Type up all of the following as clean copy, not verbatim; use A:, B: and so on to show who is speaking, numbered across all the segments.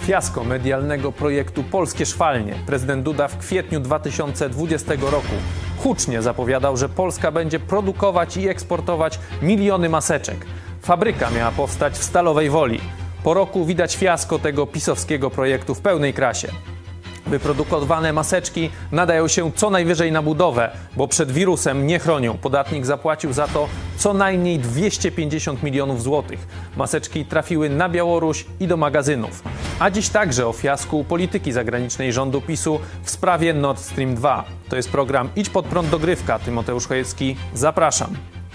A: fiasko medialnego projektu Polskie Szwalnie. Prezydent Duda w kwietniu 2020 roku hucznie zapowiadał, że Polska będzie produkować i eksportować miliony maseczek. Fabryka miała powstać w Stalowej Woli. Po roku widać fiasko tego pisowskiego projektu w pełnej krasie. Wyprodukowane maseczki nadają się co najwyżej na budowę, bo przed wirusem nie chronią. Podatnik zapłacił za to co najmniej 250 milionów złotych. Maseczki trafiły na Białoruś i do magazynów. A dziś także o fiasku polityki zagranicznej rządu PiS-u w sprawie Nord Stream 2. To jest program Idź pod prąd dogrywka. Tymoteusz Chojecki, zapraszam.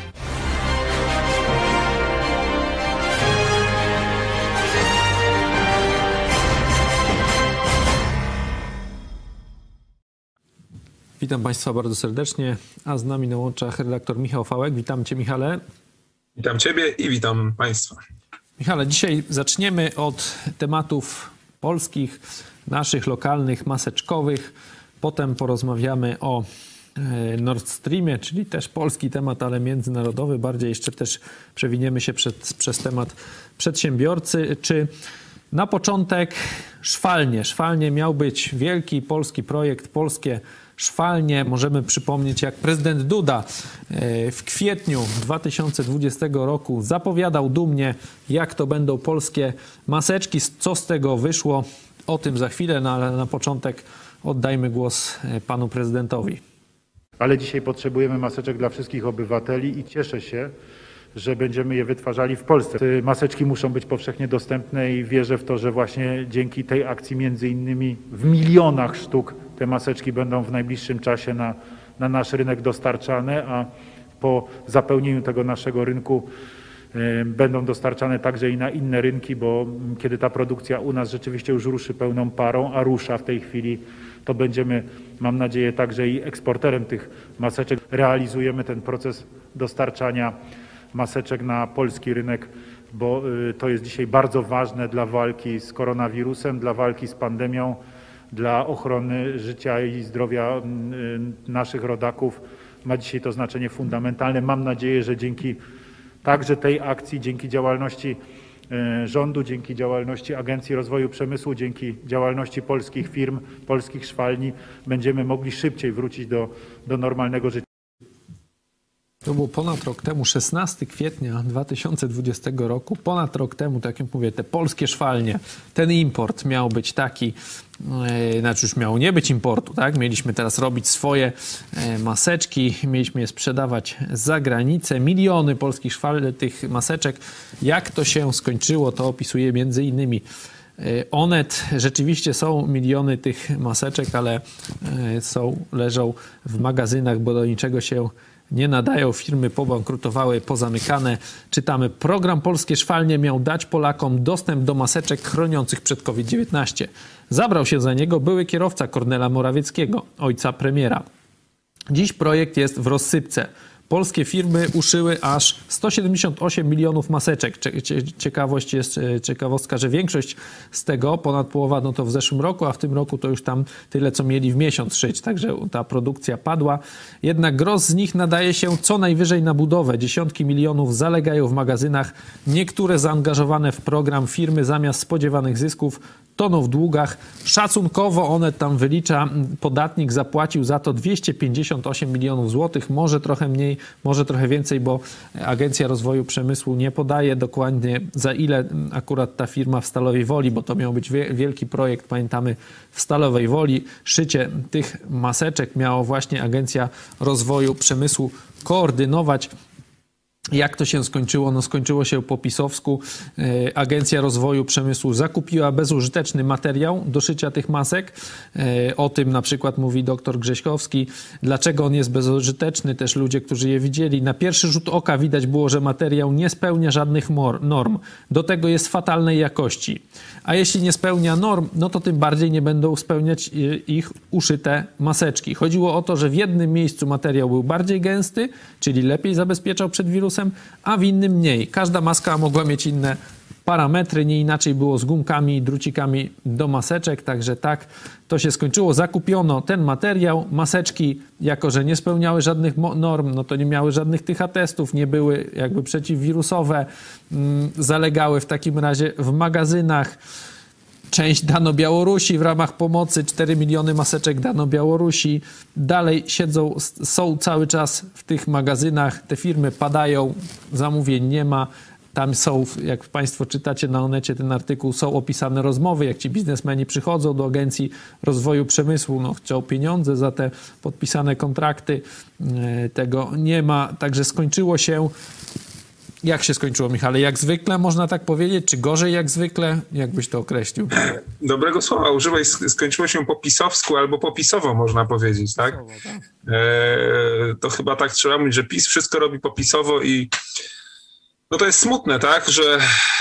A: Witam Państwa bardzo serdecznie, a z nami na łączach redaktor Michał Fałek. Witam Cię, Michale.
B: Witam Ciebie i witam Państwa.
A: Michale, dzisiaj zaczniemy od tematów polskich, naszych lokalnych, maseczkowych. Potem porozmawiamy o Nord Streamie, czyli też polski temat, ale międzynarodowy. Bardziej jeszcze też przewiniemy się przez temat przedsiębiorcy. Czy na początek szwalnie? Szwalnie miał być wielki polski projekt, polskie szwalnie. Możemy przypomnieć, jak prezydent Duda w kwietniu 2020 roku zapowiadał dumnie, jak to będą polskie maseczki. Co z tego wyszło? O tym za chwilę, no ale na początek oddajmy głos panu prezydentowi.
C: Ale dzisiaj potrzebujemy maseczek dla wszystkich obywateli i cieszę się, że będziemy je wytwarzali w Polsce. Te maseczki muszą być powszechnie dostępne i wierzę w to, że właśnie dzięki tej akcji między innymi w milionach sztuk te maseczki będą w najbliższym czasie na nasz rynek dostarczane, a po zapełnieniu tego naszego rynku będą dostarczane także i na inne rynki, bo kiedy ta produkcja u nas rzeczywiście już ruszy pełną parą, a rusza w tej chwili, to będziemy, mam nadzieję, także i eksporterem tych maseczek. Realizujemy ten proces dostarczania maseczek na polski rynek, bo to jest dzisiaj bardzo ważne dla walki z koronawirusem, dla walki z pandemią, dla ochrony życia i zdrowia naszych rodaków. Ma dzisiaj to znaczenie fundamentalne. Mam nadzieję, że dzięki także tej akcji, dzięki działalności rządu, dzięki działalności Agencji Rozwoju Przemysłu, dzięki działalności polskich firm, polskich szwalni będziemy mogli szybciej wrócić do normalnego życia.
A: To było ponad rok temu, 16 kwietnia 2020 roku. Ponad rok temu, tak jak mówię, te polskie szwalnie, ten import miał być taki, znaczy już miało nie być importu, tak? Mieliśmy teraz robić swoje maseczki, mieliśmy je sprzedawać za granicę. Miliony polskich tych maseczek. Jak to się skończyło, to opisuje między innymi Onet. Rzeczywiście są miliony tych maseczek, ale leżą w magazynach, bo do niczego się nie nadają, firmy pobankrutowały, pozamykane. Czytamy, program Polskie Szwalnie miał dać Polakom dostęp do maseczek chroniących przed COVID-19. Zabrał się za niego były kierowca Kornela Morawieckiego, ojca premiera. Dziś projekt jest w rozsypce. Polskie firmy uszyły aż 178 milionów maseczek. Ciekawostka, że większość z tego, ponad połowa, no to w zeszłym roku, a w tym roku to już tam tyle, co mieli w miesiąc szyć. Także ta produkcja padła. Jednak gros z nich nadaje się co najwyżej na budowę. Dziesiątki milionów zalegają w magazynach. Niektóre zaangażowane w program firmy zamiast spodziewanych zysków toną w długach. Szacunkowo Onet tam wylicza, podatnik zapłacił za to 258 milionów złotych, może trochę mniej, może trochę więcej, bo Agencja Rozwoju Przemysłu nie podaje dokładnie, za ile akurat ta firma w Stalowej Woli, bo to miał być wielki projekt, pamiętamy, w Stalowej Woli. Szycie tych maseczek miało właśnie Agencja Rozwoju Przemysłu koordynować. Jak to się skończyło? No skończyło się po pisowsku. Agencja Rozwoju Przemysłu zakupiła bezużyteczny materiał do szycia tych masek. O tym na przykład mówi dr Grześkowski. Dlaczego on jest bezużyteczny? Też ludzie, którzy je widzieli. Na pierwszy rzut oka widać było, że materiał nie spełnia żadnych norm. Do tego jest fatalnej jakości. A jeśli nie spełnia norm, no to tym bardziej nie będą spełniać ich uszyte maseczki. Chodziło o to, że w jednym miejscu materiał był bardziej gęsty, czyli lepiej zabezpieczał przed wirusem, a w innym mniej. Każda maska mogła mieć inne parametry, nie inaczej było z gumkami i drucikami do maseczek, także tak to się skończyło. Zakupiono ten materiał, maseczki, jako że nie spełniały żadnych norm, no to nie miały żadnych tych atestów, nie były jakby przeciwwirusowe, zalegały w takim razie w magazynach. Część dano Białorusi w ramach pomocy, 4 miliony maseczek dano Białorusi. Dalej są cały czas w tych magazynach, te firmy padają, zamówień nie ma. Tam są, jak Państwo czytacie na Onecie ten artykuł, są opisane rozmowy, jak ci biznesmeni przychodzą do Agencji Rozwoju Przemysłu, chcą pieniądze za te podpisane kontrakty. Tego nie ma, także skończyło się. Jak się skończyło, Michale? Jak zwykle, można tak powiedzieć? Czy gorzej jak zwykle? Jak byś to określił?
B: Dobrego słowa używaj. Skończyło się po pisowsku albo popisowo, można powiedzieć, tak? To chyba tak trzeba mówić, że PiS wszystko robi popisowo i to jest smutne, tak? Że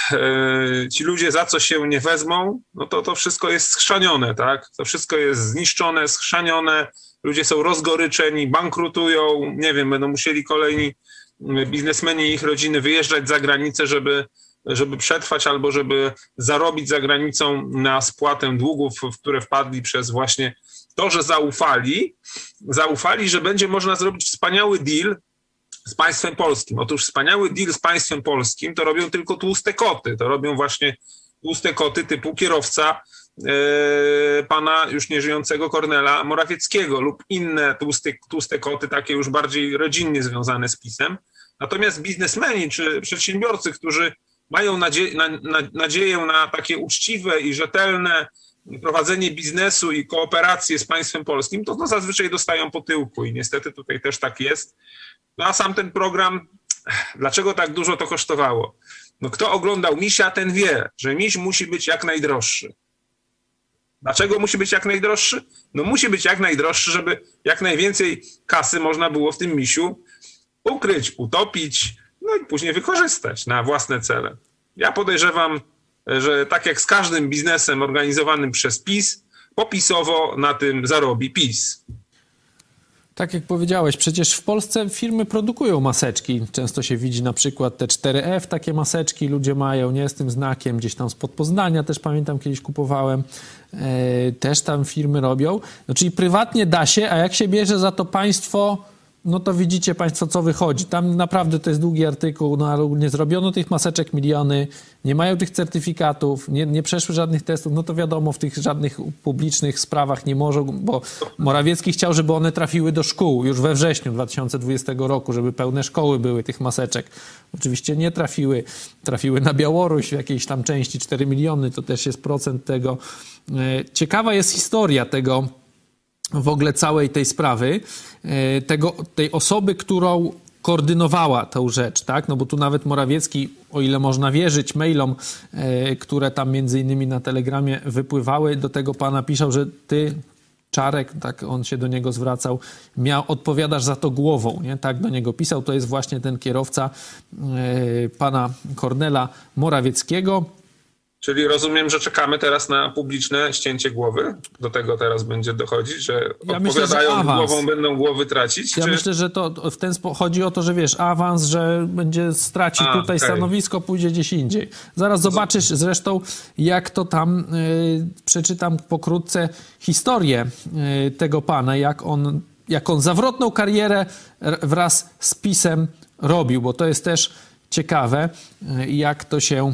B: ci ludzie za co się nie wezmą, to wszystko jest schrzanione, tak? To wszystko jest zniszczone, schrzanione. Ludzie są rozgoryczeni, bankrutują, nie wiem, będą musieli kolejni biznesmeni i ich rodziny wyjeżdżać za granicę, żeby przetrwać albo żeby zarobić za granicą na spłatę długów, w które wpadli przez właśnie to, że zaufali, że będzie można zrobić wspaniały deal z państwem polskim. Otóż wspaniały deal z państwem polskim to robią tylko tłuste koty. To robią właśnie tłuste koty typu kierowca pana już nieżyjącego Kornela Morawieckiego lub inne tłuste koty, takie już bardziej rodzinnie związane z PiS-em. Natomiast biznesmeni czy przedsiębiorcy, którzy mają nadzieję na takie uczciwe i rzetelne prowadzenie biznesu i kooperację z państwem polskim, to zazwyczaj dostają po tyłku i niestety tutaj też tak jest. A sam ten program, dlaczego tak dużo to kosztowało? Kto oglądał Misia, ten wie, że Miś musi być jak najdroższy. Dlaczego musi być jak najdroższy? Musi być jak najdroższy, żeby jak najwięcej kasy można było w tym misiu ukryć, utopić, i później wykorzystać na własne cele. Ja podejrzewam, że tak jak z każdym biznesem organizowanym przez PiS, popisowo na tym zarobi PiS.
A: Tak jak powiedziałeś, przecież w Polsce firmy produkują maseczki. Często się widzi na przykład te 4F, takie maseczki ludzie mają, nie, z tym znakiem, gdzieś tam spod Poznania też pamiętam, kiedyś kupowałem. Też tam firmy robią. Czyli prywatnie da się, a jak się bierze za to państwo, to widzicie Państwo, co wychodzi. Tam naprawdę to jest długi artykuł, ale nie zrobiono tych maseczek miliony, nie mają tych certyfikatów, nie przeszły żadnych testów, to wiadomo, w tych żadnych publicznych sprawach nie może, bo Morawiecki chciał, żeby one trafiły do szkół już we wrześniu 2020 roku, żeby pełne szkoły były tych maseczek. Oczywiście nie trafiły. Trafiły na Białoruś w jakiejś tam części 4 miliony, to też jest procent tego. Ciekawa jest historia tego, w ogóle całej tej sprawy, tej osoby, którą koordynowała tę rzecz, tak? Bo tu nawet Morawiecki, o ile można wierzyć mailom, które tam między innymi na Telegramie wypływały, do tego pana pisał, że ty, Czarek, tak on się do niego zwracał, odpowiadasz za to głową, nie? Tak do niego pisał. To jest właśnie ten kierowca pana Kornela Morawieckiego.
B: Czyli rozumiem, że czekamy teraz na publiczne ścięcie głowy? Do tego teraz będzie dochodzić, że odpowiadają głową, będą głowy tracić?
A: Ja myślę, że to w ten sposób chodzi o to, że wiesz, awans, że będzie straci tutaj stanowisko, pójdzie gdzieś indziej. Zaraz zobaczysz zresztą, jak to tam, przeczytam pokrótce historię tego pana, jak on zawrotną karierę wraz z PiS-em robił, bo to jest też ciekawe, jak to się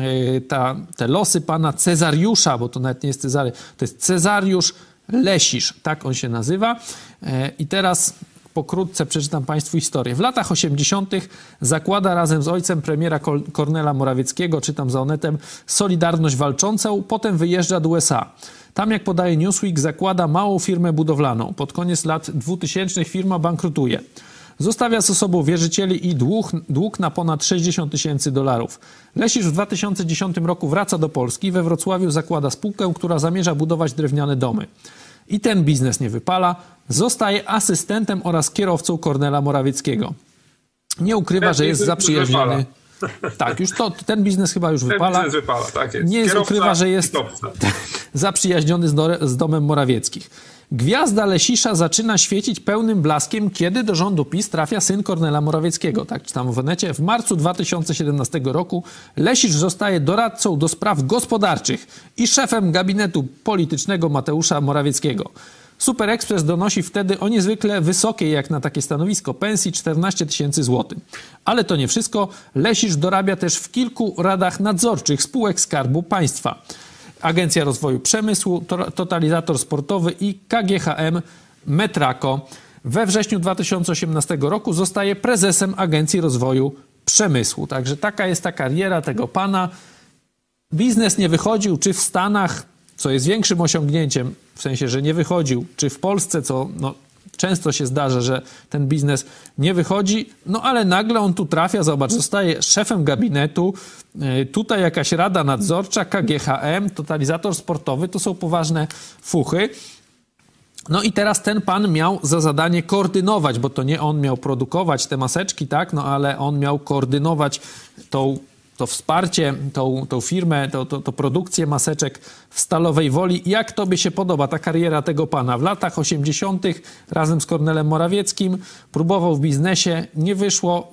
A: te losy pana Cezariusza, bo to nawet nie jest Cezary, to jest Cezariusz Lesisz, tak on się nazywa. I teraz pokrótce przeczytam Państwu historię. W latach 80. zakłada razem z ojcem premiera Kornela Morawieckiego, czytam za Onetem, Solidarność Walczącą, potem wyjeżdża do USA. Tam, jak podaje Newsweek, zakłada małą firmę budowlaną. Pod koniec lat 2000 firma bankrutuje. Zostawia za sobą wierzycieli i dług na ponad $60 000. Lesisz w 2010 roku wraca do Polski. We Wrocławiu zakłada spółkę, która zamierza budować drewniane domy. I ten biznes nie wypala. Zostaje asystentem oraz kierowcą Kornela Morawieckiego. Nie ukrywa, że jest zaprzyjaźniony. Tak, już ten biznes chyba już wypala.
B: Ten biznes wypala, tak jest.
A: Nie ukrywa, że jest zaprzyjaźniony z domem Morawieckich. Gwiazda Lesisza zaczyna świecić pełnym blaskiem, kiedy do rządu PiS trafia syn Kornela Morawieckiego. Tak czytam w Onecie. W marcu 2017 roku Lesisz zostaje doradcą do spraw gospodarczych i szefem gabinetu politycznego Mateusza Morawieckiego. Super Express donosi wtedy o niezwykle wysokiej, jak na takie stanowisko, pensji 14 000 złotych. Ale to nie wszystko. Lesisz dorabia też w kilku radach nadzorczych spółek Skarbu Państwa. Agencja Rozwoju Przemysłu, Totalizator Sportowy i KGHM Metrako. We wrześniu 2018 roku zostaje prezesem Agencji Rozwoju Przemysłu. Także taka jest ta kariera tego pana. Biznes nie wychodził, czy w Stanach, co jest większym osiągnięciem, w sensie, że nie wychodził, czy w Polsce, co często się zdarza, że ten biznes nie wychodzi, ale nagle on tu trafia, zobacz, zostaje szefem gabinetu, tutaj jakaś rada nadzorcza, KGHM, Totalizator Sportowy, to są poważne fuchy. No i teraz ten pan miał za zadanie koordynować, bo to nie on miał produkować te maseczki, tak, ale on miał koordynować to wsparcie, tą firmę, tą produkcję maseczek w Stalowej Woli. Jak tobie się podoba ta kariera tego pana? W latach 80. razem z Kornelem Morawieckim próbował w biznesie, nie wyszło.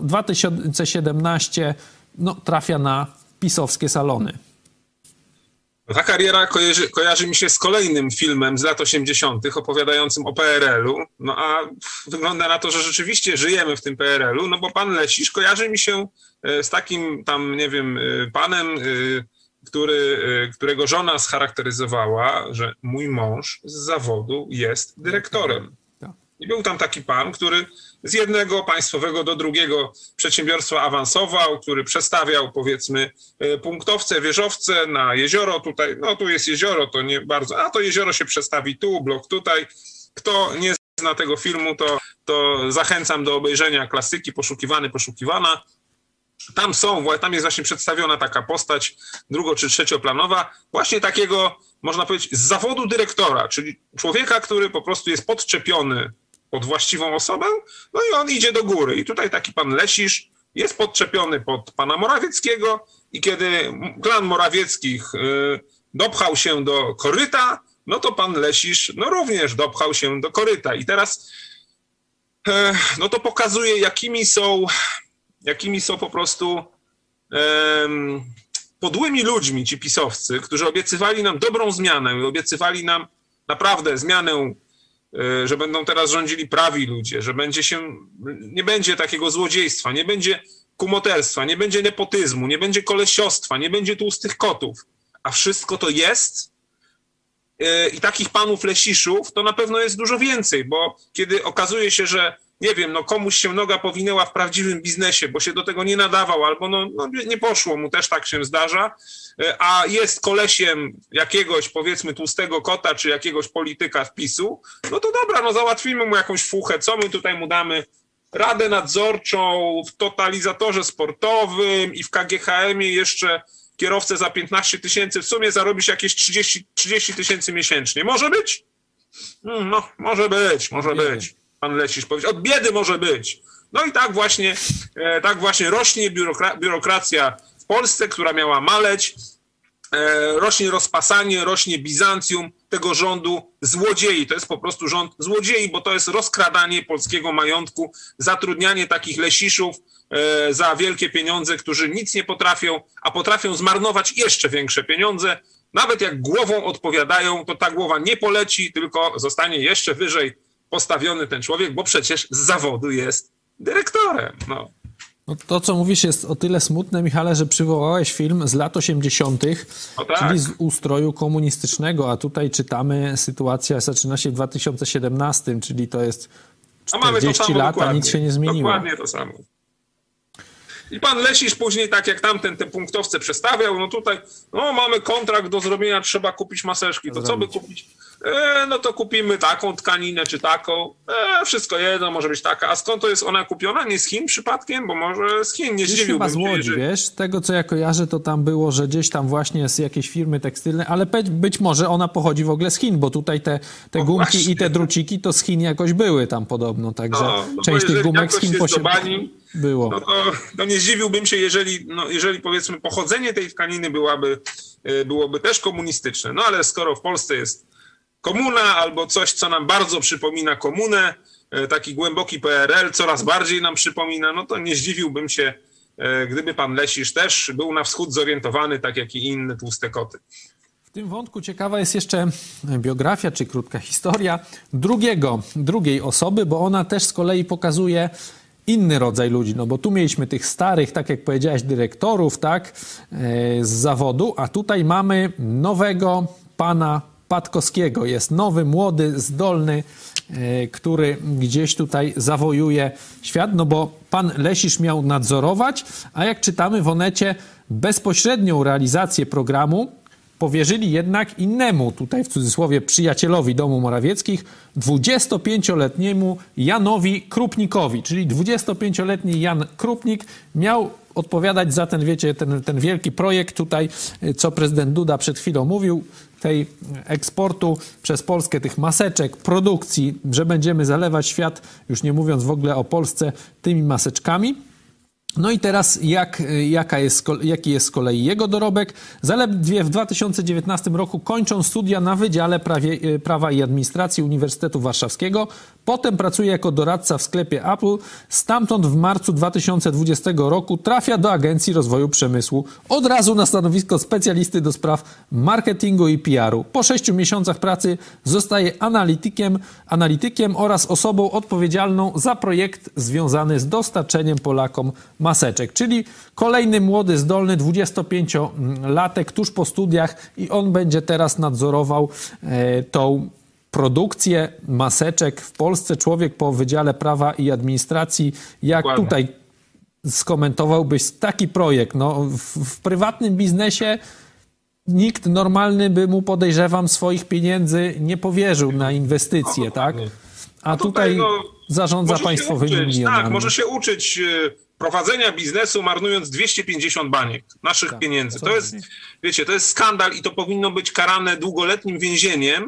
A: 2017 trafia na pisowskie salony.
B: Ta kariera kojarzy mi się z kolejnym filmem z lat 80. opowiadającym o PRL-u, a wygląda na to, że rzeczywiście żyjemy w tym PRL-u, bo pan Lesisz kojarzy mi się z takim tam, nie wiem, panem, którego żona scharakteryzowała, że mój mąż z zawodu jest dyrektorem. I był tam taki pan, który z jednego państwowego do drugiego przedsiębiorstwa awansował, który przestawiał, powiedzmy, punktowce, wieżowce na jezioro tutaj. Tu jest jezioro, to nie bardzo, to jezioro się przestawi tu, blok tutaj. Kto nie zna tego filmu, to zachęcam do obejrzenia klasyki Poszukiwana. Tam jest właśnie przedstawiona taka postać drugo- czy trzecioplanowa, właśnie takiego, można powiedzieć, z zawodu dyrektora, czyli człowieka, który po prostu jest podczepiony pod właściwą osobę, i on idzie do góry. I tutaj taki pan Lesisz jest podczepiony pod pana Morawieckiego i kiedy klan Morawieckich dopchał się do koryta, to pan Lesisz również dopchał się do koryta. I teraz to pokazuje, jakimi są po prostu podłymi ludźmi ci pisowcy, którzy obiecywali nam dobrą zmianę, obiecywali nam naprawdę zmianę, że będą teraz rządzili prawi ludzie, że nie będzie takiego złodziejstwa, nie będzie kumoterstwa, nie będzie nepotyzmu, nie będzie kolesiostwa, nie będzie tłustych kotów, a wszystko to jest. I takich panów Lesiszów to na pewno jest dużo więcej, bo kiedy okazuje się, że nie wiem, komuś się noga powinęła w prawdziwym biznesie, bo się do tego nie nadawał, albo nie poszło mu, też tak się zdarza, a jest kolesiem jakiegoś, powiedzmy, tłustego kota, czy jakiegoś polityka w PiS-u, to dobra, załatwimy mu jakąś fuchę, co my tutaj mu damy? Radę nadzorczą w Totalizatorze Sportowym i w KGHM-ie jeszcze kierowcę za 15 000, w sumie zarobisz jakieś 30 000 miesięcznie. Może być? Może być. Pan Lesisz powiedział, od biedy może być. I tak właśnie rośnie biurokracja w Polsce, która miała maleć, rośnie rozpasanie, rośnie Bizancjum tego rządu złodziei. To jest po prostu rząd złodziei, bo to jest rozkradanie polskiego majątku, zatrudnianie takich Lesiszów za wielkie pieniądze, którzy nic nie potrafią, a potrafią zmarnować jeszcze większe pieniądze. Nawet jak głową odpowiadają, to ta głowa nie poleci, tylko zostanie jeszcze wyżej postawiony ten człowiek, bo przecież z zawodu jest dyrektorem.
A: To, co mówisz, jest o tyle smutne, Michale, że przywołałeś film z lat 80., czyli z ustroju komunistycznego, a tutaj czytamy, sytuacja zaczyna się w 2017, czyli to jest 40 lat, a nic się nie zmieniło.
B: Dokładnie to samo. I pan Lesisz później, tak jak tamten te punktowce przestawiał, tutaj mamy kontrakt do zrobienia, trzeba kupić maseczki, to co by kupić? To kupimy taką tkaninę czy taką, wszystko jedno, może być taka. A skąd to jest ona kupiona? Nie z Chin przypadkiem? Bo może z Chin, nie zdziwiłbym się.
A: Chyba z Łodzi, wiesz? Z tego, co ja kojarzę, to tam było, że gdzieś tam właśnie z jakiejś firmy tekstylnej, ale być może ona pochodzi w ogóle z Chin, bo tutaj te gumki właśnie. I te druciki to z Chin jakoś były tam podobno, także część tych gumek z Chin było.
B: To nie zdziwiłbym się, jeżeli powiedzmy pochodzenie tej tkaniny byłoby też komunistyczne. Ale skoro w Polsce jest komuna albo coś, co nam bardzo przypomina komunę, taki głęboki PRL, coraz bardziej nam przypomina, to nie zdziwiłbym się, gdyby pan Lesisz też był na wschód zorientowany, tak jak i inne tłuste koty.
A: W tym wątku ciekawa jest jeszcze biografia, czy krótka historia drugiej osoby, bo ona też z kolei pokazuje, inny rodzaj ludzi, no bo tu mieliśmy tych starych, tak jak powiedziałeś, dyrektorów, tak, z zawodu, a tutaj mamy nowego pana Patkowskiego. Jest nowy, młody, zdolny, który gdzieś tutaj zawojuje świat, no bo pan Lesisz miał nadzorować, a jak czytamy w Onecie, bezpośrednią realizację programu powierzyli jednak innemu, tutaj w cudzysłowie przyjacielowi domu Morawieckich, 25-letniemu Janowi Krupnikowi, czyli 25-letni Jan Krupnik miał odpowiadać za ten, wiecie, ten wielki projekt tutaj, co prezydent Duda przed chwilą mówił, tej eksportu przez Polskę tych maseczek, produkcji, że będziemy zalewać świat, już nie mówiąc w ogóle o Polsce, tymi maseczkami. No i teraz jaki jest z kolei jego dorobek? Zaledwie w 2019 roku kończą studia na Wydziale Prawa i Administracji Uniwersytetu Warszawskiego. Potem pracuje jako doradca w sklepie Apple. Stamtąd w marcu 2020 roku trafia do Agencji Rozwoju Przemysłu. Od razu na stanowisko specjalisty do spraw marketingu i PR-u. Po 6 miesiącach pracy zostaje analitykiem oraz osobą odpowiedzialną za projekt związany z dostarczeniem Polakom maseczek. Czyli kolejny młody, zdolny 25-latek tuż po studiach i on będzie teraz nadzorował tą produkcję maseczek w Polsce. Człowiek po Wydziale Prawa i Administracji. Jak Dokładnie. Tutaj skomentowałbyś taki projekt? No, w prywatnym biznesie nikt normalny by mu, podejrzewam, swoich pieniędzy nie powierzył na inwestycje, tak? A tutaj zarządza państwowymi milionami.
B: Tak, może się uczyć prowadzenia biznesu, marnując 250 baniek naszych pieniędzy. To jest, wiecie, to jest skandal i to powinno być karane długoletnim więzieniem.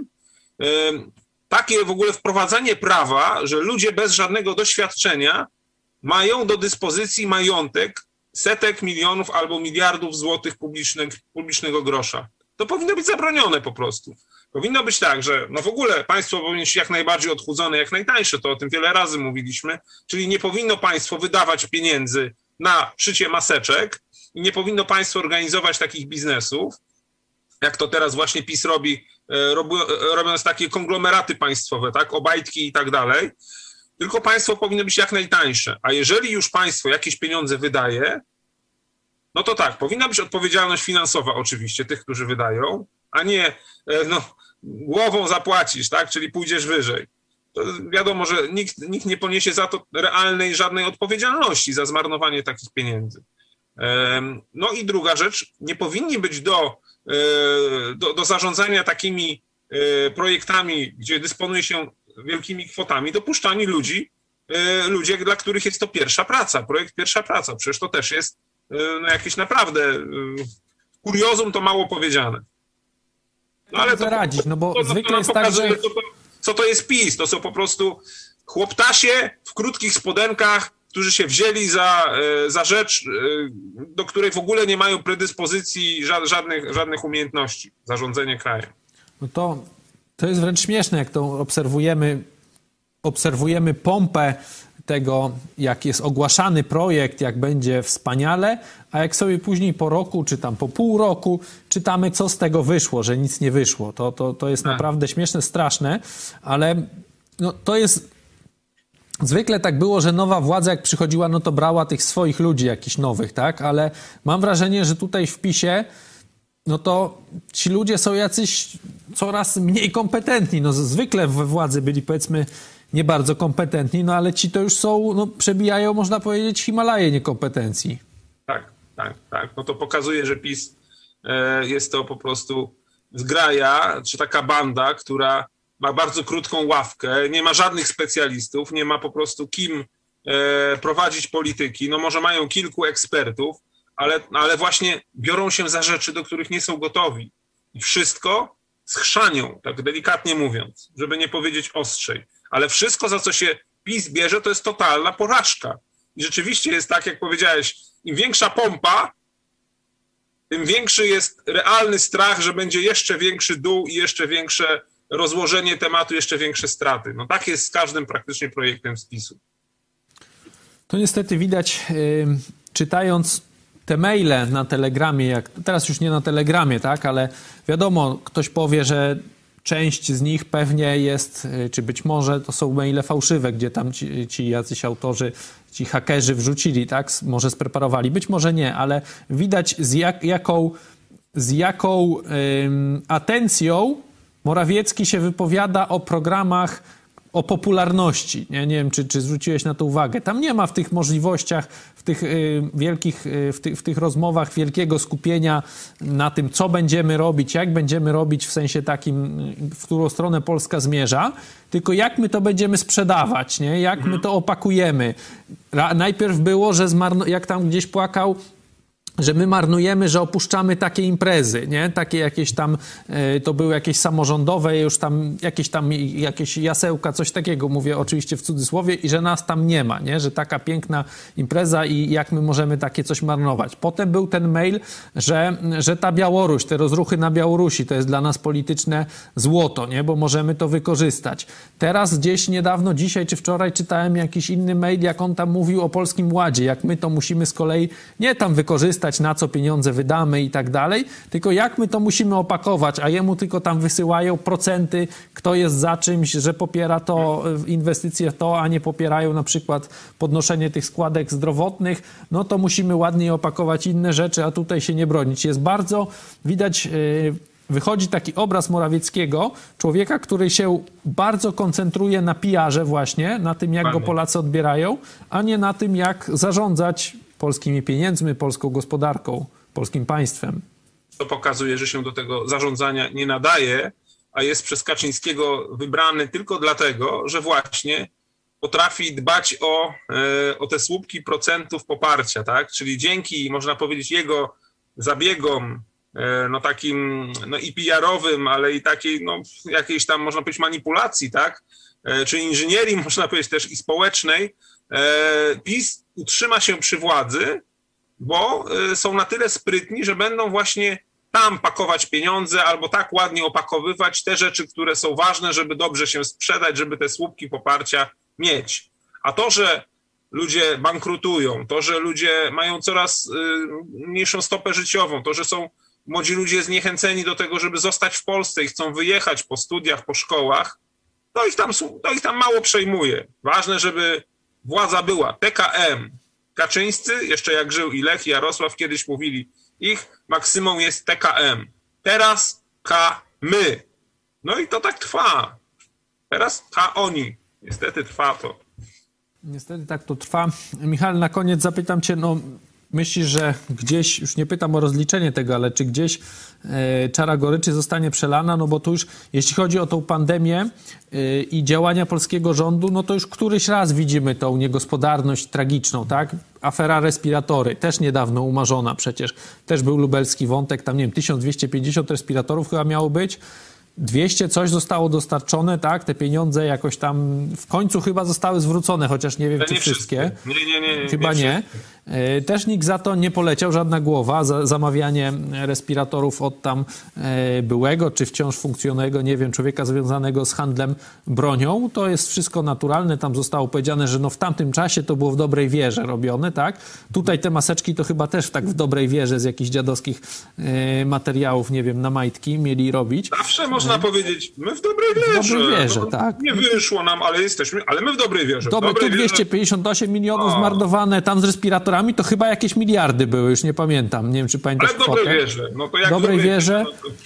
B: Takie w ogóle wprowadzanie prawa, że ludzie bez żadnego doświadczenia mają do dyspozycji majątek setek milionów albo miliardów złotych publicznego grosza. To powinno być zabronione po prostu. Powinno być tak, że no w ogóle państwo powinno być jak najbardziej odchudzone, jak najtańsze, to o tym wiele razy mówiliśmy, czyli nie powinno państwo wydawać pieniędzy na szycie maseczek i nie powinno państwo organizować takich biznesów, jak to teraz właśnie PiS robi, robiąc takie konglomeraty państwowe, tak, Obajtki i tak dalej, tylko państwo powinno być jak najtańsze. A jeżeli już państwo jakieś pieniądze wydaje, no to tak, powinna być odpowiedzialność finansowa oczywiście tych, którzy wydają, a nie głową zapłacisz, tak, czyli pójdziesz wyżej. To wiadomo, że nikt nie poniesie za to realnej żadnej odpowiedzialności za zmarnowanie takich pieniędzy. No i druga rzecz, nie powinni być do zarządzania takimi projektami, gdzie dysponuje się wielkimi kwotami, dopuszczani ludzie, dla których jest to pierwsza praca, projekt pierwsza praca. Przecież to też jest jakieś naprawdę kuriozum, to mało powiedziane.
A: No ale zaradzić, no bo zwykle jest tak, że...
B: Co to jest PiS? To są po prostu chłoptasie w krótkich spodenkach, którzy się wzięli za rzecz, do której w ogóle nie mają predyspozycji, żadnych umiejętności zarządzania krajem.
A: No to jest wręcz śmieszne, jak to obserwujemy pompę tego, jak jest ogłaszany projekt, jak będzie wspaniale, a jak sobie później po roku, czy tam po pół roku czytamy, co z tego wyszło, że nic nie wyszło. To jest naprawdę śmieszne, straszne, ale no, to jest... Zwykle tak było, że nowa władza jak przychodziła, no to brała tych swoich ludzi jakichś nowych, tak? Ale mam wrażenie, że tutaj w PiS-ie no to ci ludzie są jacyś coraz mniej kompetentni. No zwykle we władzy byli, powiedzmy, nie bardzo kompetentni, no ale ci to już są, no przebijają, można powiedzieć, Himalaje niekompetencji.
B: Tak. No to pokazuje, że PiS jest to po prostu zgraja, czy taka banda, która ma bardzo krótką ławkę, nie ma żadnych specjalistów, nie ma po prostu kim prowadzić polityki. No może mają kilku ekspertów, ale właśnie biorą się za rzeczy, do których nie są gotowi. I wszystko schrzanią, tak delikatnie mówiąc, żeby nie powiedzieć ostrzej. Ale wszystko, za co się PiS bierze, to jest totalna porażka. I rzeczywiście jest tak, jak powiedziałeś, im większa pompa, tym większy jest realny strach, że będzie jeszcze większy dół i jeszcze większe rozłożenie tematu, jeszcze większe straty. No tak jest z każdym praktycznie projektem z PiS-u.
A: To niestety widać, czytając te maile na Telegramie, teraz już nie na Telegramie, tak, ale wiadomo, ktoś powie, że część z nich pewnie jest, czy być może to są maile fałszywe, gdzie tam ci jacyś autorzy, ci hakerzy wrzucili, tak? Może spreparowali, być może nie, ale widać z jaką atencją Morawiecki się wypowiada o programach, o popularności. Nie wiem, czy zwróciłeś na to uwagę. Tam nie ma w tych możliwościach, w tych wielkich, w tych rozmowach wielkiego skupienia na tym, co będziemy robić, jak będziemy robić w sensie takim, w którą stronę Polska zmierza, tylko jak my to będziemy sprzedawać, nie? Jak my to opakujemy. Najpierw było, że jak tam gdzieś płakał, że my marnujemy, że opuszczamy takie imprezy, nie? Takie jakieś tam, to były jakieś samorządowe, już tam jakieś jasełka, coś takiego, mówię oczywiście w cudzysłowie, i że nas tam nie ma, nie? Że taka piękna impreza i jak my możemy takie coś marnować. Potem był ten mail, że ta Białoruś, te rozruchy na Białorusi, to jest dla nas polityczne złoto, nie? Bo możemy to wykorzystać. Teraz gdzieś niedawno, dzisiaj czy wczoraj czytałem jakiś inny mail, jak on tam mówił o Polskim Ładzie, jak my to musimy z kolei nie tam wykorzystać, na co pieniądze wydamy i tak dalej, tylko jak my to musimy opakować, a jemu tylko tam wysyłają procenty, kto jest za czymś, że popiera to, inwestycje w to, a nie popierają na przykład podnoszenie tych składek zdrowotnych, no to musimy ładniej opakować inne rzeczy, a tutaj się nie bronić. Jest bardzo, widać, wychodzi taki obraz Morawieckiego, człowieka, który się bardzo koncentruje na PR-ze właśnie, na tym, jak go Polacy odbierają, a nie na tym, jak zarządzać polskimi pieniędzmi, polską gospodarką, polskim państwem.
B: To pokazuje, że się do tego zarządzania nie nadaje, a jest przez Kaczyńskiego wybrany tylko dlatego, że właśnie potrafi dbać o te słupki procentów poparcia, tak? Czyli dzięki, można powiedzieć, jego zabiegom, no takim, no i PR-owym, ale i takiej, no jakiejś tam, można powiedzieć, manipulacji, tak? Czy inżynierii, można powiedzieć, też i społecznej, PiS utrzyma się przy władzy, bo są na tyle sprytni, że będą właśnie tam pakować pieniądze albo tak ładnie opakowywać te rzeczy, które są ważne, żeby dobrze się sprzedać, żeby te słupki poparcia mieć. A to, że ludzie bankrutują, to, że ludzie mają coraz mniejszą stopę życiową, to, że są młodzi ludzie zniechęceni do tego, żeby zostać w Polsce i chcą wyjechać po studiach, po szkołach, to ich tam mało przejmuje. Ważne, żeby władza była. TKM. Kaczyńscy, jeszcze jak żył i Lech, i Jarosław kiedyś mówili, ich maksymum jest TKM. Teraz my. No i to tak trwa. Teraz oni. Niestety trwa to.
A: Niestety tak to trwa. Michał, na koniec zapytam cię, no myślisz, że gdzieś, już nie pytam o rozliczenie tego, ale czy gdzieś czara goryczy zostanie przelana, no bo tu już, jeśli chodzi o tą pandemię i działania polskiego rządu, no to już któryś raz widzimy tą niegospodarność tragiczną, tak? Afera respiratory, też niedawno umarzona przecież, też był lubelski wątek, tam nie wiem, 1250 respiratorów chyba miało być, 200 coś zostało dostarczone, tak? Te pieniądze jakoś tam w końcu chyba zostały zwrócone, chociaż nie wiem, czy wszystkie.
B: Nie.
A: Chyba nie. Też nikt za to nie poleciał, żadna głowa, za zamawianie respiratorów od tam byłego, czy wciąż funkcjonującego, nie wiem, człowieka związanego z handlem bronią. To jest wszystko naturalne. Tam zostało powiedziane, że no w tamtym czasie to było w dobrej wierze robione, tak? Tutaj te maseczki to chyba też tak w dobrej wierze z jakichś dziadowskich materiałów, nie wiem, na majtki mieli robić.
B: Zawsze można powiedzieć, my w dobrej wierze.
A: W dobrej wierze,
B: no,
A: tak.
B: Nie wyszło nam, ale my w dobrej wierze.
A: Tu 258 milionów zmarnowane, tam z respiratorami to chyba jakieś miliardy były, już nie pamiętam. Nie wiem, czy pamiętasz
B: kwotę. Ale w dobrej wierze. No to jak
A: w dobrej wierze.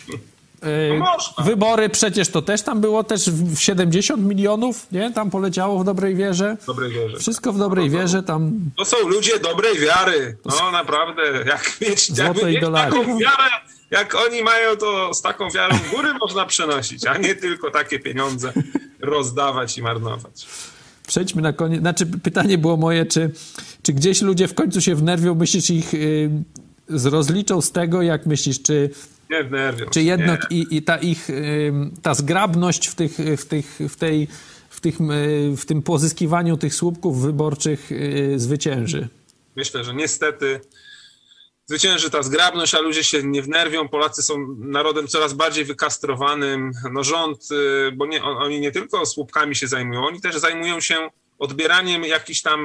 B: No
A: Wybory przecież to też tam było, też 70 milionów, nie? Tam poleciało w dobrej wierze.
B: W dobrej wierze.
A: Wszystko w dobrej wierze tam.
B: To są ludzie dobrej wiary. No naprawdę, jak mieć taką wiarę, jak oni mają, to z taką wiarą góry można przenosić, a nie tylko takie pieniądze rozdawać i marnować.
A: Przejdźmy na koniec. Znaczy pytanie było moje, czy gdzieś ludzie w końcu się wnerwią, myślisz, ich rozliczą z tego, jak myślisz, czy...
B: Nie wnerwią.
A: Czy jednak i ta zgrabność w tym pozyskiwaniu tych słupków wyborczych zwycięży?
B: Myślę, że niestety zwycięży ta zgrabność, a ludzie się nie wnerwią. Polacy są narodem coraz bardziej wykastrowanym. No rząd, bo oni nie tylko słupkami się zajmują, oni też zajmują się odbieraniem jakichś tam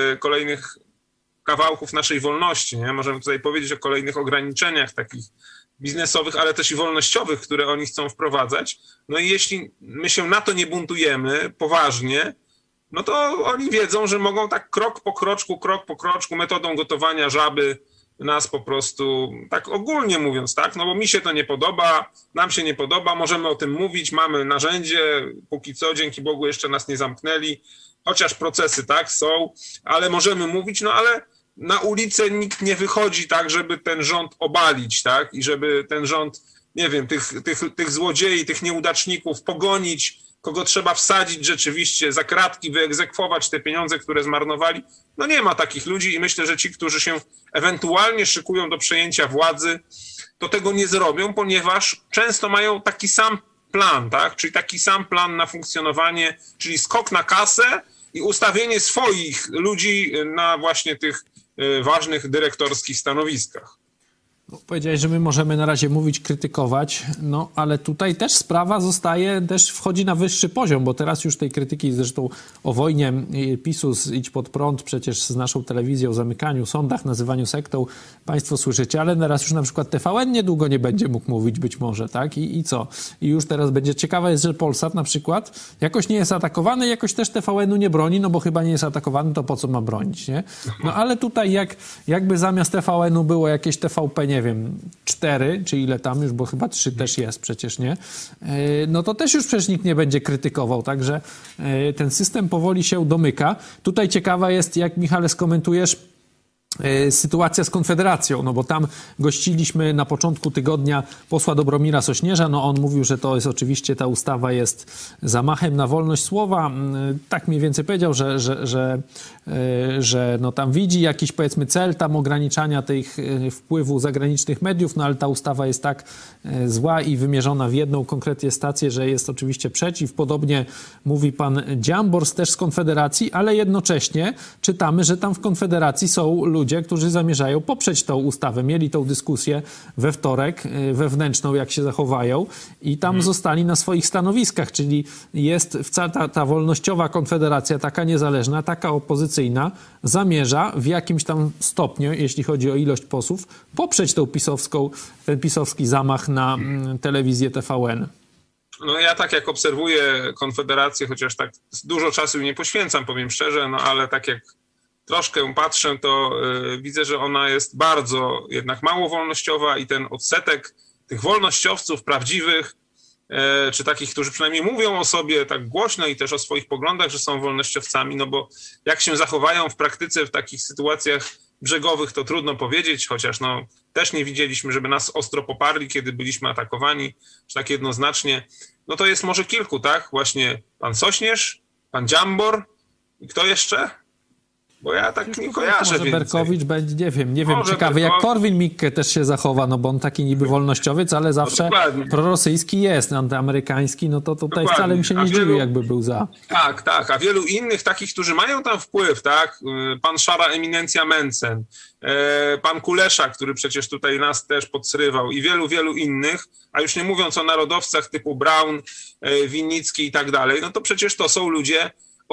B: kolejnych kawałków naszej wolności. Nie? Możemy tutaj powiedzieć o kolejnych ograniczeniach takich biznesowych, ale też i wolnościowych, które oni chcą wprowadzać. No i jeśli my się na to nie buntujemy poważnie, no to oni wiedzą, że mogą tak krok po kroczku, metodą gotowania żaby nas po prostu, tak ogólnie mówiąc, tak, no bo mi się to nie podoba, nam się nie podoba, możemy o tym mówić, mamy narzędzie, póki co, dzięki Bogu jeszcze nas nie zamknęli, chociaż procesy, tak, są, ale możemy mówić, no ale na ulicę nikt nie wychodzi tak, żeby ten rząd obalić, tak, i żeby ten rząd, nie wiem, tych złodziei, tych nieudaczników pogonić, kogo trzeba wsadzić rzeczywiście za kratki, wyegzekwować te pieniądze, które zmarnowali. No nie ma takich ludzi i myślę, że ci, którzy się ewentualnie szykują do przejęcia władzy, to tego nie zrobią, ponieważ często mają taki sam plan, tak? Czyli taki sam plan na funkcjonowanie, czyli skok na kasę i ustawienie swoich ludzi na właśnie tych ważnych dyrektorskich stanowiskach.
A: No, powiedziałeś, że my możemy na razie mówić, krytykować, no ale tutaj też sprawa wchodzi na wyższy poziom, bo teraz już tej krytyki, zresztą o wojnie PiS-u Idź Pod Prąd, przecież z naszą telewizją, zamykaniu, sądach, nazywaniu sektą, państwo słyszycie, ale teraz już na przykład TVN niedługo nie będzie mógł mówić być może, tak? I co? I już teraz będzie ciekawe jest, że Polsat na przykład jakoś nie jest atakowany, jakoś też TVN-u nie broni, no bo chyba nie jest atakowany, to po co ma bronić, nie? No ale tutaj jakby zamiast TVN-u było jakieś TVP, nie wiem, 4, czy ile tam już, bo chyba 3 też jest przecież, nie? No to też już przecież nikt nie będzie krytykował, także ten system powoli się domyka. Tutaj ciekawa jest, jak Michale skomentujesz sytuacja z Konfederacją, no bo tam gościliśmy na początku tygodnia posła Dobromira Sośnierza, no on mówił, że to jest oczywiście, ta ustawa jest zamachem na wolność słowa, tak mniej więcej powiedział, że no tam widzi jakiś, powiedzmy, cel tam ograniczania tych wpływu zagranicznych mediów, no ale ta ustawa jest tak zła i wymierzona w jedną konkretnie stację, że jest oczywiście przeciw. Podobnie mówi pan Dziambor też z Konfederacji, ale jednocześnie czytamy, że tam w Konfederacji są ludzie, którzy zamierzają poprzeć tą ustawę. Mieli tą dyskusję we wtorek wewnętrzną, jak się zachowają i tam zostali na swoich stanowiskach, czyli jest ta wolnościowa Konfederacja, taka niezależna, taka opozycyjna, zamierza w jakimś tam stopniu, jeśli chodzi o ilość posłów, poprzeć ten pisowski zamach na telewizję TVN.
B: No ja tak jak obserwuję Konfederację, chociaż tak dużo czasu nie poświęcam, powiem szczerze, no ale tak jak troszkę patrzę, to widzę, że ona jest bardzo jednak mało wolnościowa i ten odsetek tych wolnościowców prawdziwych, czy takich, którzy przynajmniej mówią o sobie tak głośno i też o swoich poglądach, że są wolnościowcami, no bo jak się zachowają w praktyce w takich sytuacjach brzegowych, to trudno powiedzieć, chociaż no też nie widzieliśmy, żeby nas ostro poparli, kiedy byliśmy atakowani, czy tak jednoznacznie. No to jest może kilku, tak? Właśnie pan Sośnierz, pan Dziambor i kto jeszcze? Bo ja tak nie kojarzę
A: może
B: więcej.
A: Berkowicz będzie, nie wiem, ciekawy jak Korwin-Mikke też się zachowa, no bo on taki niby wolnościowiec, ale zawsze prorosyjski jest, antyamerykański, no to tutaj wcale mi się nie zdziwi, jakby był za.
B: Tak, a wielu innych takich, którzy mają tam wpływ, tak, pan Szara Eminencja Mencen, pan Kulesza, który przecież tutaj nas też podsrywał i wielu innych, a już nie mówiąc o narodowcach typu Braun, Winnicki i tak dalej, no to przecież to są ludzie o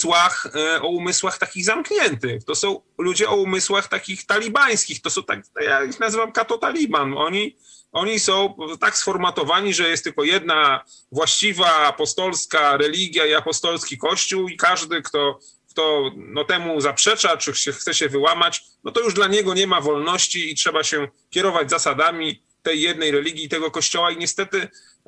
B: umysłach takich zamkniętych. To są ludzie o umysłach takich talibańskich. To są tak, ja ich nazywam kato-taliban. Oni są tak sformatowani, że jest tylko jedna właściwa apostolska religia i apostolski kościół i każdy, kto no, temu zaprzecza, czy chce się wyłamać, no to już dla niego nie ma wolności i trzeba się kierować zasadami tej jednej religii, tego kościoła i niestety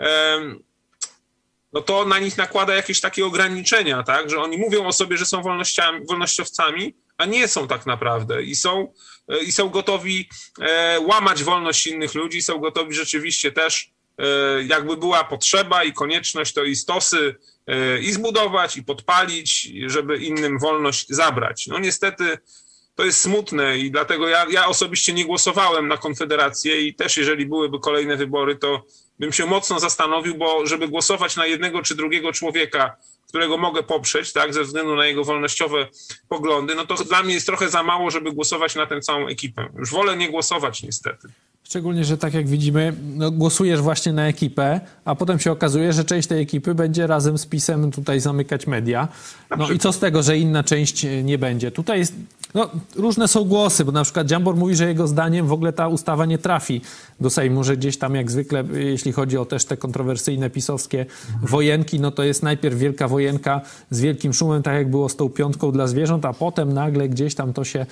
B: no to na nich nakłada jakieś takie ograniczenia, tak, że oni mówią o sobie, że są wolnościowcami, a nie są tak naprawdę i są gotowi łamać wolność innych ludzi, są gotowi rzeczywiście też, jakby była potrzeba i konieczność, to i stosy i zbudować, i podpalić, żeby innym wolność zabrać. No niestety to jest smutne i dlatego ja osobiście nie głosowałem na Konfederację i też jeżeli byłyby kolejne wybory, to bym się mocno zastanowił, bo żeby głosować na jednego czy drugiego człowieka, którego mogę poprzeć, tak, ze względu na jego wolnościowe poglądy, no to dla mnie jest trochę za mało, żeby głosować na tę całą ekipę. Już wolę nie głosować niestety.
A: Szczególnie, że tak jak widzimy, no, głosujesz właśnie na ekipę, a potem się okazuje, że część tej ekipy będzie razem z PiS-em tutaj zamykać media. No i co z tego, że inna część nie będzie? Tutaj jest No, różne są głosy, bo na przykład Dziambor mówi, że jego zdaniem w ogóle ta ustawa nie trafi do Sejmu, że gdzieś tam jak zwykle, jeśli chodzi o też te kontrowersyjne pisowskie wojenki, no to jest najpierw wielka wojenka z wielkim szumem, tak jak było z tą piątką dla zwierząt, a potem nagle gdzieś tam to się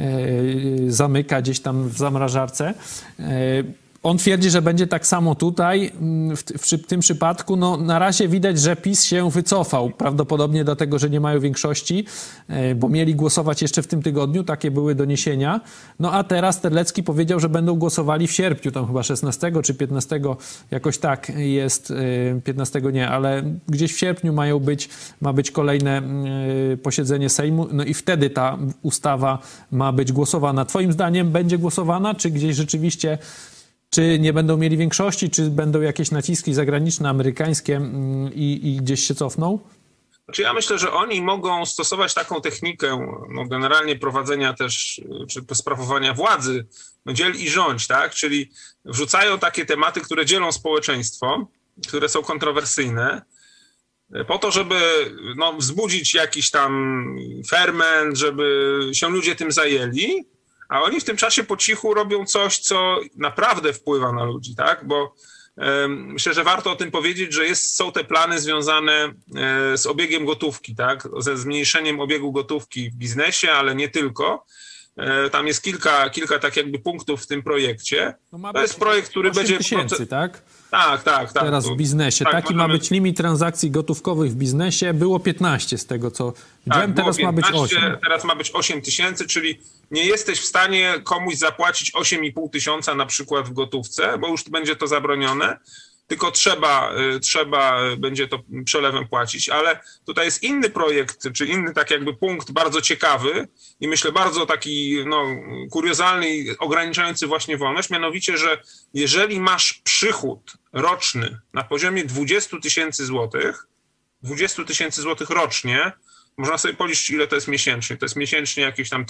A: zamyka, gdzieś tam w zamrażarce. On twierdzi, że będzie tak samo tutaj. W tym przypadku no, na razie widać, że PiS się wycofał. Prawdopodobnie dlatego, że nie mają większości, bo mieli głosować jeszcze w tym tygodniu. Takie były doniesienia. No a teraz Terlecki powiedział, że będą głosowali w sierpniu, tam chyba 16 czy 15, jakoś tak jest, 15 nie, ale gdzieś w sierpniu ma być kolejne posiedzenie Sejmu. No i wtedy ta ustawa ma być głosowana. Twoim zdaniem będzie głosowana, czy gdzieś rzeczywiście... Czy nie będą mieli większości, czy będą jakieś naciski zagraniczne, amerykańskie i gdzieś się cofną?
B: Znaczy ja myślę, że oni mogą stosować taką technikę no generalnie prowadzenia też, czy sprawowania władzy, no dziel i rządź, tak? Czyli wrzucają takie tematy, które dzielą społeczeństwo, które są kontrowersyjne, po to, żeby no, wzbudzić jakiś tam ferment, żeby się ludzie tym zajęli, a oni w tym czasie po cichu robią coś, co naprawdę wpływa na ludzi, tak? Bo myślę, że warto o tym powiedzieć, że są te plany związane z obiegiem gotówki, tak? Ze zmniejszeniem obiegu gotówki w biznesie, ale nie tylko. Tam jest kilka tak jakby punktów w tym projekcie.
A: To jest projekt, który będzie... 8 000, tak?
B: Tak.
A: Teraz w biznesie.
B: Tak,
A: taki ma być limit transakcji gotówkowych w biznesie. Było 15 z tego, co widziałem. Teraz 15, ma być 8.
B: Teraz ma być 8 000, czyli nie jesteś w stanie komuś zapłacić 8,5 tysiąca na przykład w gotówce, bo już będzie to zabronione. Tylko trzeba będzie to przelewem płacić, ale tutaj jest inny projekt, czy inny tak jakby punkt bardzo ciekawy i myślę bardzo taki no, kuriozalny i ograniczający właśnie wolność, mianowicie, że jeżeli masz przychód roczny na poziomie 20 000 złotych, 20 000 złotych rocznie, można sobie policzyć, ile to jest miesięcznie. To jest miesięcznie jakieś tam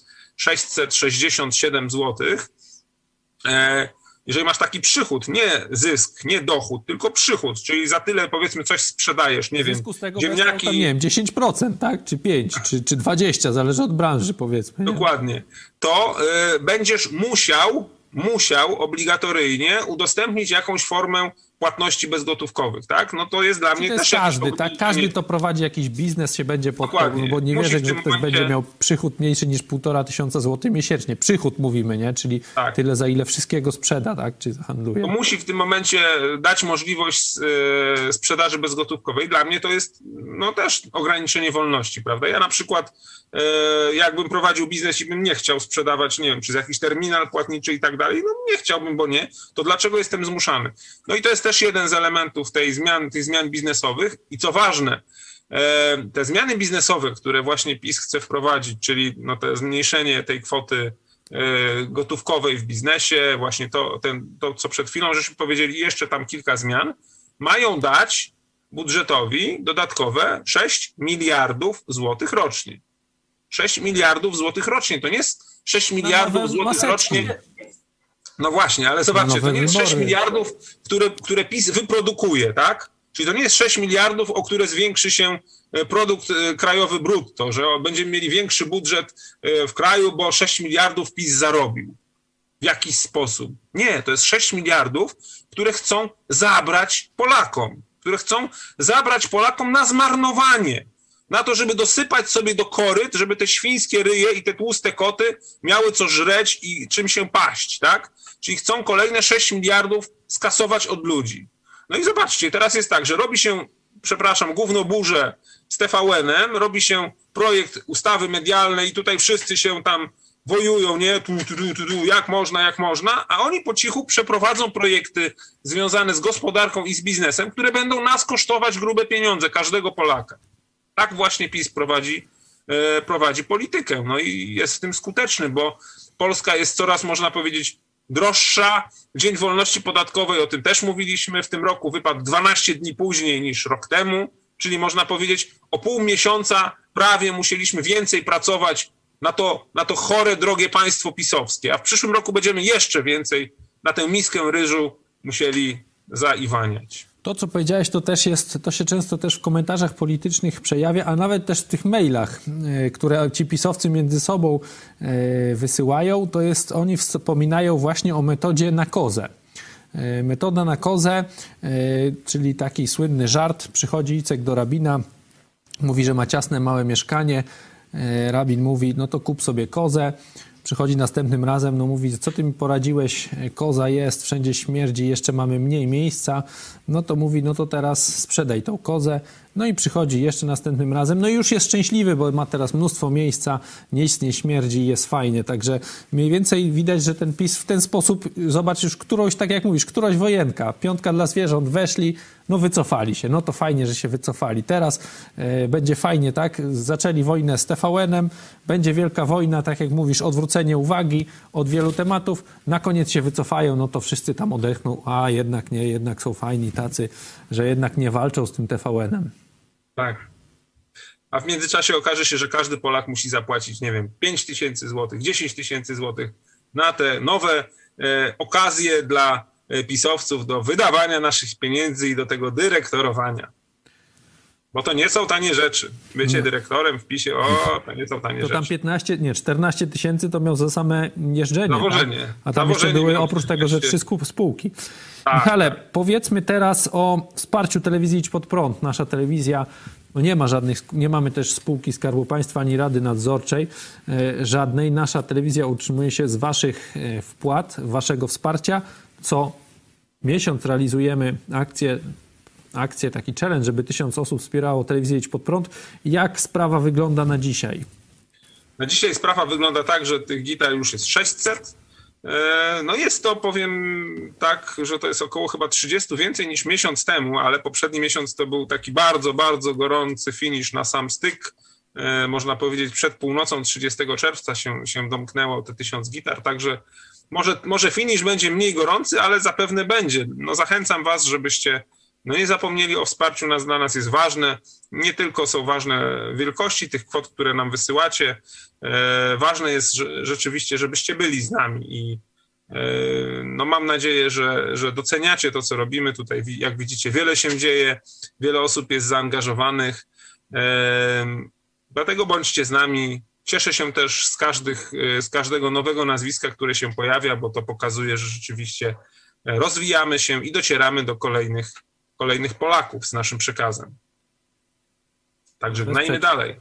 B: 1667 złotych. Jeżeli masz taki przychód, nie zysk, nie dochód, tylko przychód, czyli za tyle powiedzmy coś sprzedajesz, nie wiem,
A: z tego ziemniaki... Tam, nie wiem, 10%, tak? Czy 5%, czy 20%, zależy od branży powiedzmy. Nie?
B: Dokładnie. To będziesz musiał obligatoryjnie udostępnić jakąś formę płatności bezgotówkowych, tak? No to jest dla mnie też
A: każdy, tak? Każdy to prowadzi jakiś biznes, się będzie podkładał, bo nie wierzę, że ktoś będzie miał przychód mniejszy niż 1500 zł miesięcznie. Przychód mówimy, nie? Czyli tyle, za ile wszystkiego sprzeda, tak? Czy handluje.
B: To musi w tym momencie dać możliwość sprzedaży bezgotówkowej. Dla mnie to jest no też ograniczenie wolności, prawda? Ja na przykład jakbym prowadził biznes i bym nie chciał sprzedawać, nie wiem, przez jakiś terminal płatniczy i tak dalej, no nie chciałbym, bo nie, to dlaczego jestem zmuszany? No i to jest też jeden z elementów tych zmian biznesowych i co ważne, te zmiany biznesowe, które właśnie PiS chce wprowadzić, czyli no to zmniejszenie tej kwoty gotówkowej w biznesie, właśnie to co przed chwilą żeśmy powiedzieli, jeszcze tam kilka zmian, mają dać budżetowi dodatkowe 6 miliardów złotych rocznie. 6 miliardów złotych rocznie. To nie jest 6 miliardów złotych rocznie. No właśnie, ale zobaczcie, to nie jest 6 miliardów, które PiS wyprodukuje, tak? Czyli to nie jest 6 miliardów, o które zwiększy się produkt krajowy brutto, że będziemy mieli większy budżet w kraju, bo 6 miliardów PiS zarobił. W jakiś sposób. Nie, to jest 6 miliardów, które chcą zabrać Polakom na zmarnowanie. Na to, żeby dosypać sobie do koryt, żeby te świńskie ryje i te tłuste koty miały co żreć i czym się paść, tak? Czyli chcą kolejne 6 miliardów skasować od ludzi. No i zobaczcie, teraz jest tak, że robi się, gównoburzę z TVN-em, robi się projekt ustawy medialnej i tutaj wszyscy się tam wojują, nie? Jak można, a oni po cichu przeprowadzą projekty związane z gospodarką i z biznesem, które będą nas kosztować grube pieniądze, każdego Polaka. Tak właśnie PiS prowadzi politykę. No i jest w tym skuteczny, bo Polska jest coraz, można powiedzieć, droższa. Dzień Wolności Podatkowej, o tym też mówiliśmy, w tym roku wypadł 12 dni później niż rok temu, czyli można powiedzieć o pół miesiąca prawie musieliśmy więcej pracować na to chore, drogie państwo pisowskie, a w przyszłym roku będziemy jeszcze więcej na tę miskę ryżu musieli zaiwaniać.
A: To, co powiedziałeś, to się często też w komentarzach politycznych przejawia, a nawet też w tych mailach, które ci pisowcy między sobą wysyłają, to jest, oni wspominają właśnie o metodzie na kozę. Metoda na kozę, czyli taki słynny żart, przychodzi Icek do rabina, mówi, że ma ciasne, małe mieszkanie, rabin mówi, no to kup sobie kozę. Przychodzi następnym razem, no mówi, co ty mi poradziłeś, koza jest, wszędzie śmierdzi, jeszcze mamy mniej miejsca. No to mówi, no to teraz sprzedaj tą kozę. No i przychodzi jeszcze następnym razem, no i już jest szczęśliwy, bo ma teraz mnóstwo miejsca, nic nie śmierdzi, jest fajnie. Także mniej więcej widać, że ten PiS w ten sposób, zobacz już którąś, tak jak mówisz, któraś wojenka, piątka dla zwierząt, weszli, no wycofali się, no to fajnie, że się wycofali. Teraz będzie fajnie, tak? Zaczęli wojnę z TVN-em, będzie wielka wojna, tak jak mówisz, odwrócenie uwagi od wielu tematów, na koniec się wycofają, no to wszyscy tam odechną, a jednak nie, jednak są fajni tacy, że jednak nie walczą z tym TVN-em.
B: Tak. A w międzyczasie okaże się, że każdy Polak musi zapłacić, nie wiem, 5 000 złotych, 10 000 złotych na te nowe okazje dla pisowców do wydawania naszych pieniędzy i do tego dyrektorowania. Bo to nie są tanie rzeczy. Bycie dyrektorem w PiS-ie, to nie są tanie rzeczy.
A: To tam 14 000 to miał za same jeżdżenie.
B: Zawożenie.
A: Tak? A tam jeszcze były oprócz tego, że 3 spółki. Tak, Michale, powiedzmy teraz o wsparciu telewizji Idź Pod Prąd. Nasza telewizja, no nie mamy też spółki Skarbu Państwa ani Rady Nadzorczej żadnej. Nasza telewizja utrzymuje się z waszych wpłat, waszego wsparcia. Co miesiąc realizujemy akcję, taki challenge, żeby 1000 osób wspierało telewizję Idź Pod Prąd. Jak sprawa wygląda na dzisiaj?
B: Na dzisiaj sprawa wygląda tak, że tych gitar już jest 600. No jest to, powiem tak, że to jest około chyba 30 więcej niż miesiąc temu, ale poprzedni miesiąc to był taki bardzo, bardzo gorący finish na sam styk. Można powiedzieć, przed północą 30 czerwca się domknęło te 1000 gitar, także może finish będzie mniej gorący, ale zapewne będzie. No zachęcam was, żebyście nie zapomnieli o wsparciu, dla nas jest ważne. Nie tylko są ważne wielkości tych kwot, które nam wysyłacie. Ważne jest rzeczywiście, żebyście byli z nami i mam nadzieję, że doceniacie to, co robimy tutaj. Jak widzicie, wiele się dzieje, wiele osób jest zaangażowanych. Dlatego bądźcie z nami. Cieszę się też z każdego nowego nazwiska, które się pojawia, bo to pokazuje, że rzeczywiście rozwijamy się i docieramy do kolejnych Polaków z naszym przekazem. Także gnajmy dalej.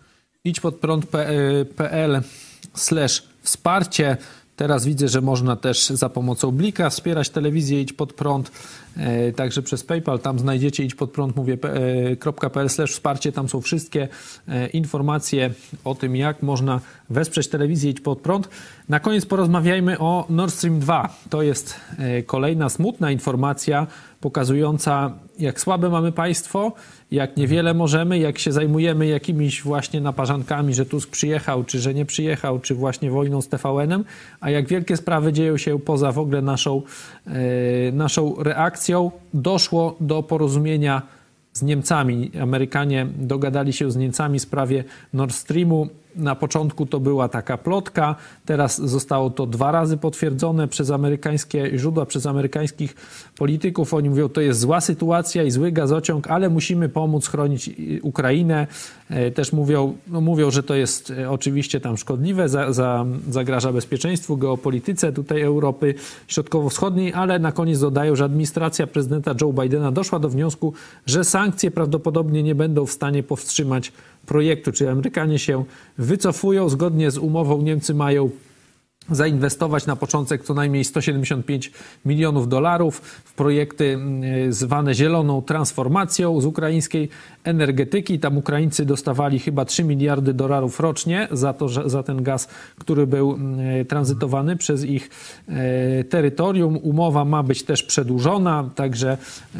A: idźpodprąd.pl/wsparcie. Teraz widzę, że można też za pomocą Blika wspierać telewizję Idź Pod Prąd. Także przez PayPal, tam znajdziecie idźpodprąd.pl/wsparcie. Tam są wszystkie informacje o tym, jak można wesprzeć telewizję Idź Pod Prąd. Na koniec porozmawiajmy o Nord Stream 2. To jest kolejna smutna informacja pokazująca, jak słabe mamy państwo, jak niewiele możemy, jak się zajmujemy jakimiś właśnie naparzankami, że Tusk przyjechał, czy że nie przyjechał, czy właśnie wojną z TVN-em, a jak wielkie sprawy dzieją się poza w ogóle naszą reakcją. Doszło do porozumienia z Niemcami. Amerykanie dogadali się z Niemcami w sprawie Nord Streamu. Na początku to była taka plotka, teraz zostało to 2 razy potwierdzone przez amerykańskie źródła, przez amerykańskich polityków. Oni mówią, to jest zła sytuacja i zły gazociąg, ale musimy pomóc chronić Ukrainę. Też mówią, że to jest oczywiście tam szkodliwe, zagraża bezpieczeństwu, geopolityce tutaj Europy Środkowo-Wschodniej, ale na koniec dodają, że administracja prezydenta Joe Bidena doszła do wniosku, że sankcje prawdopodobnie nie będą w stanie powstrzymać projektu, czyli Amerykanie się wycofują. Zgodnie z umową Niemcy mają zainwestować na początek co najmniej $175 milionów w projekty zwane zieloną transformacją z ukraińskiej energetyki. Tam Ukraińcy dostawali chyba $3 miliardy rocznie za ten gaz, który był tranzytowany przez ich terytorium. Umowa ma być też przedłużona, także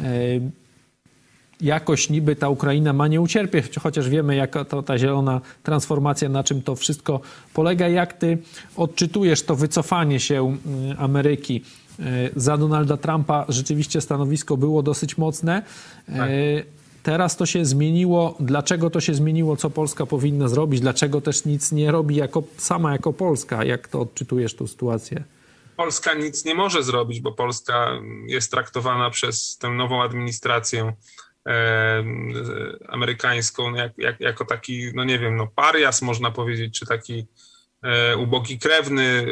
A: jakoś niby ta Ukraina ma nie ucierpieć, chociaż wiemy, jaka to ta zielona transformacja, na czym to wszystko polega. Jak ty odczytujesz to wycofanie się Ameryki? Za Donalda Trumpa rzeczywiście stanowisko było dosyć mocne. Tak. Teraz to się zmieniło. Dlaczego to się zmieniło? Co Polska powinna zrobić? Dlaczego też nic nie robi jako Polska? Jak to odczytujesz tę sytuację?
B: Polska nic nie może zrobić, bo Polska jest traktowana przez tę nową administrację amerykańską jako taki, no nie wiem, no parias można powiedzieć, czy taki ubogi krewny.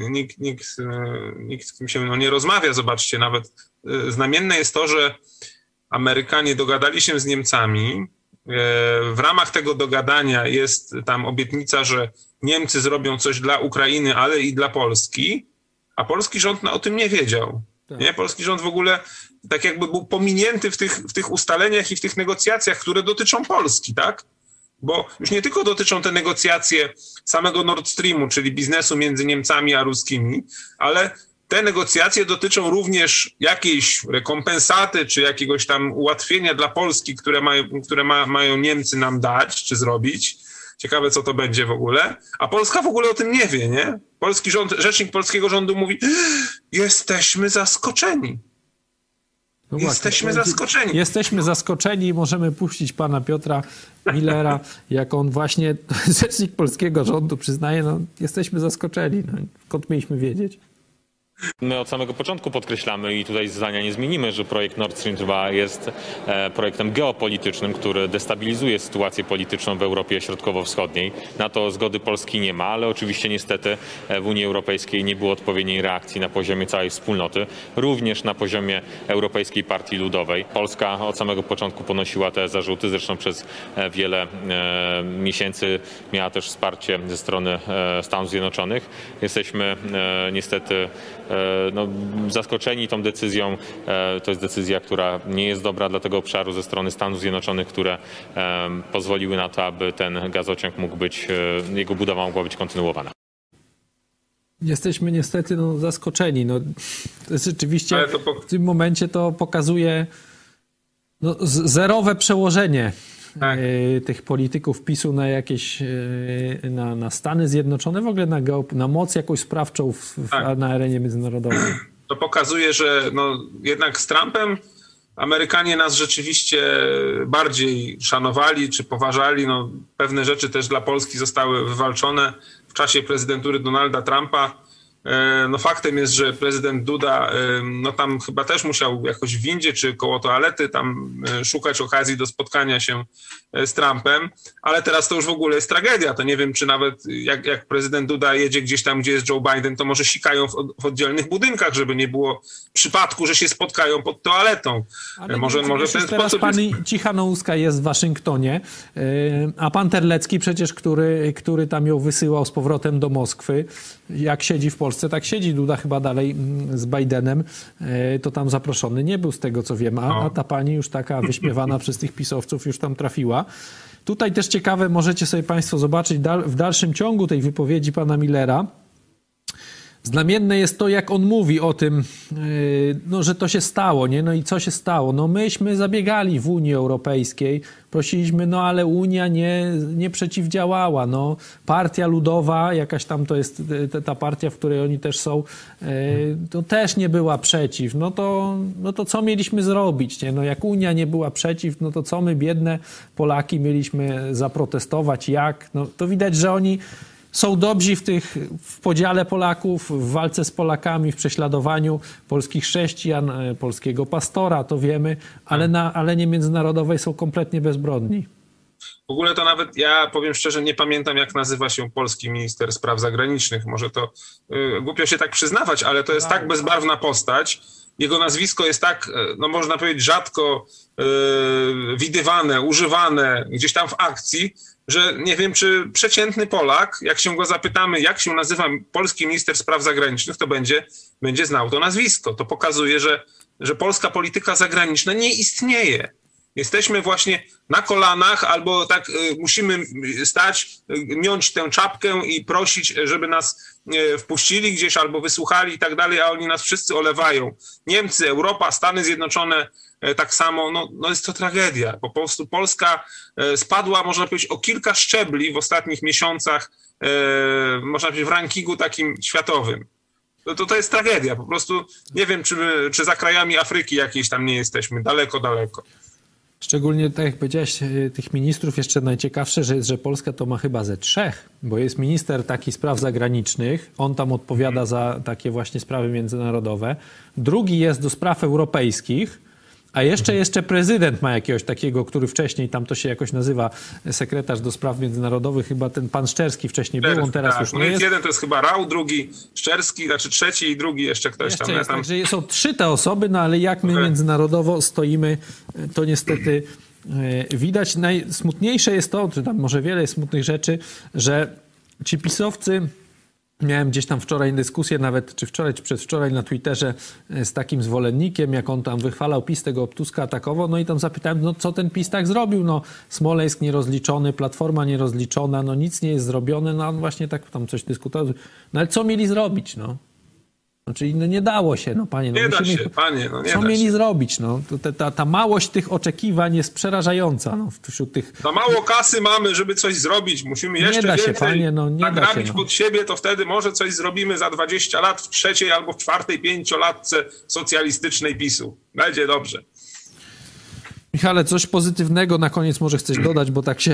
B: Nikt z kim się nie rozmawia. Zobaczcie, nawet znamienne jest to, że Amerykanie dogadali się z Niemcami. W ramach tego dogadania jest tam obietnica, że Niemcy zrobią coś dla Ukrainy, ale i dla Polski, a polski rząd o tym nie wiedział. Nie? Polski rząd w ogóle tak jakby był pominięty w tych ustaleniach i w tych negocjacjach, które dotyczą Polski, tak? Bo już nie tylko dotyczą te negocjacje samego Nord Streamu, czyli biznesu między Niemcami a ruskimi, ale te negocjacje dotyczą również jakiejś rekompensaty czy jakiegoś tam ułatwienia dla Polski, które mają Niemcy nam dać czy zrobić. Ciekawe, co to będzie w ogóle. A Polska w ogóle o tym nie wie, nie? Polski rząd, rzecznik polskiego rządu mówi, jesteśmy zaskoczeni.
A: No
B: jesteśmy zaskoczeni.
A: Jesteśmy zaskoczeni i możemy puścić pana Piotra Millera, jak on właśnie, rzecznik polskiego rządu przyznaje, no jesteśmy zaskoczeni. No, skąd mieliśmy wiedzieć?
D: My od samego początku podkreślamy i tutaj zdania nie zmienimy, że projekt Nord Stream 2 jest projektem geopolitycznym, który destabilizuje sytuację polityczną w Europie Środkowo-Wschodniej. Na to zgody Polski nie ma, ale oczywiście niestety w Unii Europejskiej nie było odpowiedniej reakcji na poziomie całej wspólnoty, również na poziomie Europejskiej Partii Ludowej. Polska od samego początku ponosiła te zarzuty, zresztą przez wiele miesięcy miała też wsparcie ze strony Stanów Zjednoczonych. Jesteśmy niestety zaskoczeni tą decyzją. To jest decyzja, która nie jest dobra dla tego obszaru ze strony Stanów Zjednoczonych, które pozwoliły na to, aby ten gazociąg mógł być, jego budowa mogła być kontynuowana.
A: Jesteśmy niestety zaskoczeni. To jest rzeczywiście w tym momencie to pokazuje zerowe przełożenie tych polityków PiS-u na jakieś, na Stany Zjednoczone, w ogóle na moc jakąś sprawczą na arenie międzynarodowej.
B: To pokazuje, że jednak z Trumpem Amerykanie nas rzeczywiście bardziej szanowali czy poważali. Pewne rzeczy też dla Polski zostały wywalczone w czasie prezydentury Donalda Trumpa. Faktem jest, że prezydent Duda tam chyba też musiał jakoś w windzie czy koło toalety tam szukać okazji do spotkania się z Trumpem, ale teraz to już w ogóle jest tragedia. To nie wiem, czy nawet jak prezydent Duda jedzie gdzieś tam, gdzie jest Joe Biden, to może sikają w oddzielnych budynkach, żeby nie było przypadku, że się spotkają pod toaletą.
A: Ale
B: może w ten
A: teraz
B: sposób
A: pani Cichanouska jest w Waszyngtonie, a pan Terlecki przecież, który tam ją wysyłał z powrotem do Moskwy, jak siedzi w Polsce, tak siedzi. Duda chyba dalej z Bidenem, to tam zaproszony nie był, z tego co wiem, a ta pani już taka wyśmiewana przez tych pisowców już tam trafiła. Tutaj też ciekawe, możecie sobie państwo zobaczyć w dalszym ciągu tej wypowiedzi pana Millera. Znamienne jest to, jak on mówi o tym, że to się stało, nie? No i co się stało? Myśmy zabiegali w Unii Europejskiej, prosiliśmy, ale Unia nie przeciwdziałała. Partia Ludowa, jakaś tam to jest ta partia, w której oni też są, to też nie była przeciw. To co mieliśmy zrobić, nie? Jak Unia nie była przeciw, to co my, biedne Polaki, mieliśmy zaprotestować? Jak? To widać, że oni są dobrzy w podziale Polaków, w walce z Polakami, w prześladowaniu polskich chrześcijan, polskiego pastora, to wiemy, ale na arenie międzynarodowej są kompletnie bezbronni.
B: W ogóle to nawet, ja powiem szczerze, nie pamiętam, jak nazywa się polski minister spraw zagranicznych. Może to głupio się tak przyznawać, ale to jest tak bezbarwna postać. Jego nazwisko jest tak, można powiedzieć, rzadko widywane, używane gdzieś tam w akcji, że nie wiem, czy przeciętny Polak, jak się go zapytamy, jak się nazywa polski minister spraw zagranicznych, to będzie znał to nazwisko. To pokazuje, że polska polityka zagraniczna nie istnieje. Jesteśmy właśnie na kolanach albo tak musimy stać, miąć tę czapkę i prosić, żeby nas wpuścili gdzieś albo wysłuchali i tak dalej, a oni nas wszyscy olewają. Niemcy, Europa, Stany Zjednoczone tak samo. Jest to tragedia. Po prostu Polska spadła, można powiedzieć, o kilka szczebli w ostatnich miesiącach, można powiedzieć, w rankingu takim światowym. To jest tragedia. Po prostu nie wiem, czy za krajami Afryki jakiejś tam nie jesteśmy. Daleko, daleko.
A: Szczególnie, tak jak powiedziałeś, tych ministrów jeszcze najciekawsze, że Polska to ma chyba ze 3, bo jest minister taki spraw zagranicznych, on tam odpowiada za takie właśnie sprawy międzynarodowe. Drugi jest do spraw europejskich, a jeszcze prezydent ma jakiegoś takiego, który wcześniej, tam to się jakoś nazywa, sekretarz do spraw międzynarodowych, chyba ten pan Szczerski wcześniej był, on teraz już nie jest.
B: Jeden to jest chyba Rau, drugi Szczerski, znaczy trzeci i drugi jeszcze ktoś tam.
A: Jest, także są 3 te osoby, no ale jak my międzynarodowo stoimy, to niestety widać. Najsmutniejsze jest to, czy tam może wiele jest smutnych rzeczy, że ci pisowcy... Miałem gdzieś tam wczoraj dyskusję nawet, czy wczoraj, czy przedwczoraj na Twitterze z takim zwolennikiem, jak on tam wychwalał PiS, tego Tuska atakował, no i tam zapytałem, no co ten PiS tak zrobił? No Smoleńsk nierozliczony, Platforma nierozliczona, no nic nie jest zrobione, no on właśnie tak tam coś dyskutował. No ale co mieli zrobić, no? Znaczy, no nie dało się, no panie. No,
B: nie da się, panie, no nie
A: co
B: da
A: mieli
B: się
A: zrobić, no? Ta małość tych oczekiwań jest przerażająca, no, wśród tych...
B: Za mało kasy mamy, żeby coś zrobić. Musimy jeszcze więcej nagrabić pod siebie, to wtedy może coś zrobimy za 20 lat w 3. albo w 4. pięciolatce socjalistycznej PiS-u. Będzie dobrze.
A: Michale, coś pozytywnego na koniec może chcesz dodać, bo tak się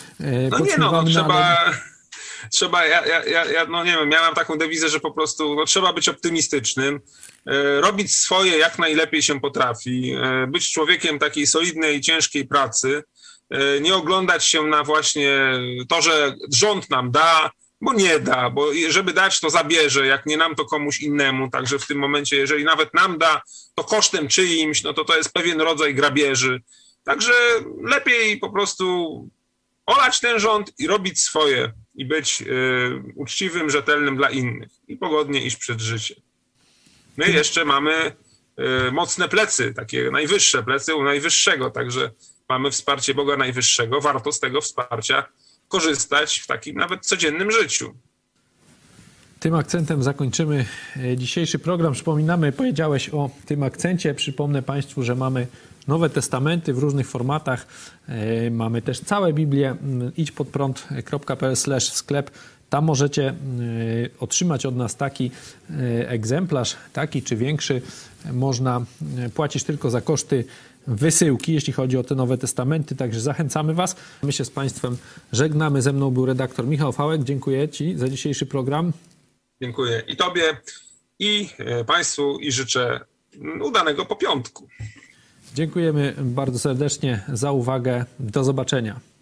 B: trzeba, no nie wiem, miałem taką dewizę, że po prostu trzeba być optymistycznym, robić swoje jak najlepiej się potrafi, być człowiekiem takiej solidnej, ciężkiej pracy, nie oglądać się na właśnie to, że rząd nam da, bo nie da, bo żeby dać, to zabierze, jak nie nam, to komuś innemu, także w tym momencie, jeżeli nawet nam da, to kosztem czyimś, no to jest pewien rodzaj grabieży, także lepiej po prostu olać ten rząd i robić swoje i być uczciwym, rzetelnym dla innych i pogodnie iść przed życie. My jeszcze mamy mocne plecy, takie najwyższe plecy u Najwyższego, także mamy wsparcie Boga Najwyższego. Warto z tego wsparcia korzystać w takim nawet codziennym życiu.
A: Tym akcentem zakończymy dzisiejszy program. Przypominamy, powiedziałeś o tym akcencie. Przypomnę Państwu, że mamy Nowe Testamenty w różnych formatach. Mamy też całe Biblię. idźpodprąd.pl/sklep. Tam możecie otrzymać od nas taki egzemplarz, taki czy większy. Można płacić tylko za koszty wysyłki, jeśli chodzi o te Nowe Testamenty. Także zachęcamy Was. My się z Państwem żegnamy. Ze mną był redaktor Michał Fałek. Dziękuję Ci za dzisiejszy program.
B: Dziękuję i Tobie, i Państwu, i życzę udanego popiątku.
A: Dziękujemy bardzo serdecznie za uwagę. Do zobaczenia.